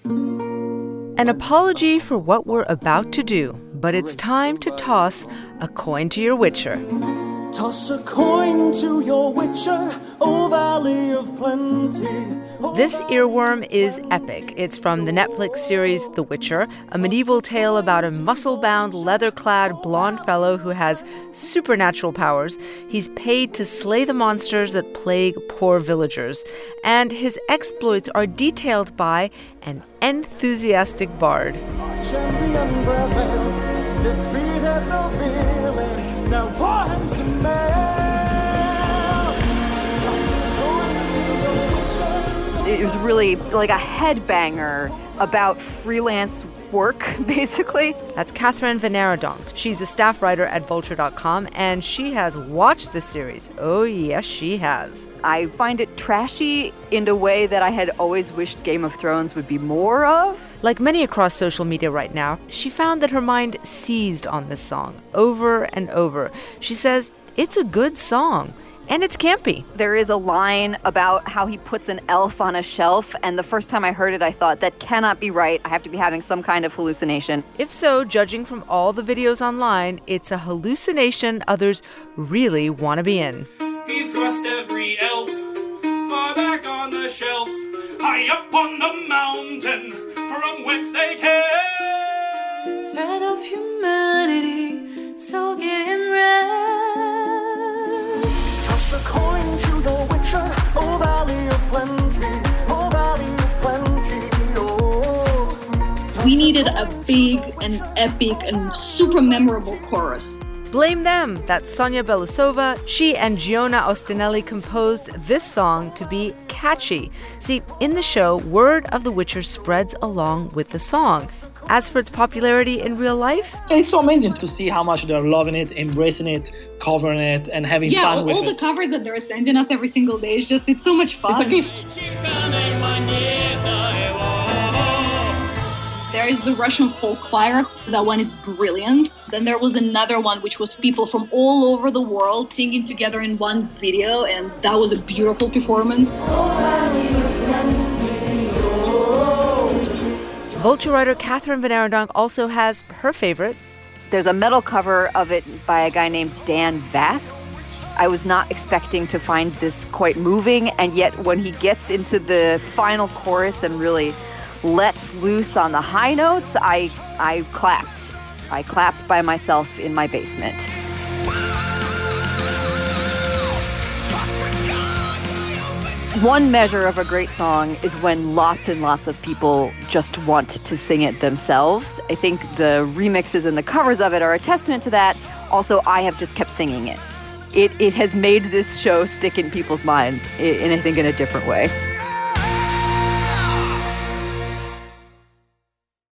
An apology for what we're about to do, but it's time to toss a coin to your witcher. Toss a coin to your witcher, O Valley of Plenty. This earworm is epic. It's from the Netflix series The Witcher, a medieval tale about a muscle-bound, leather-clad blonde fellow who has supernatural powers. He's paid to slay the monsters that plague poor villagers. And his exploits are detailed by an enthusiastic bard. Champion prevailed, defeated the villain, now pour him some It was really like a headbanger about freelance work, basically. That's Catherine Van Arendonk. She's a staff writer at Vulture.com, and she has watched the series. Oh, yes, she has. I find it trashy in a way that I had always wished Game of Thrones would be more of. Like many across social media right now, she found that her mind seized on this song over and over. She says, it's a good song. And it's campy. There is a line about how he puts an elf on a shelf, and the first time I heard it, I thought, that cannot be right. I have to be having some kind of hallucination. If so, judging from all the videos online, it's a hallucination others really want to be in. He thrust every elf far back on the shelf, high up on the mountain from whence they came. Spread of humanity, so give him rest. Toss a coin to your witcher, O Valley of Plenty, O Valley of Plenty, oh. We needed a big and epic and super memorable chorus. Blame them. That's Sonia Belousova. She and Giona Ostinelli composed this song to be catchy. See, in the show, word of The Witcher spreads along with the song. As for its popularity in real life, it's so amazing to see how much they're loving it, embracing it, covering it, and having fun with it. Yeah, all the covers that they're sending us every single day it's so much fun. It's a gift. There is the Russian folk choir. That one is brilliant. Then there was another one, which was people from all over the world singing together in one video, and that was a beautiful performance. Vulture writer Catherine Van Arendonk also has her favorite. There's a metal cover of it by a guy named Dan Vasc. I was not expecting to find this quite moving, and yet when he gets into the final chorus and really lets loose on the high notes, I clapped. I clapped by myself in my basement. One measure of a great song is when lots and lots of people just want to sing it themselves. I think the remixes and the covers of it are a testament to that. Also, I have just kept singing it. It has made this show stick in people's minds, I think, in a different way.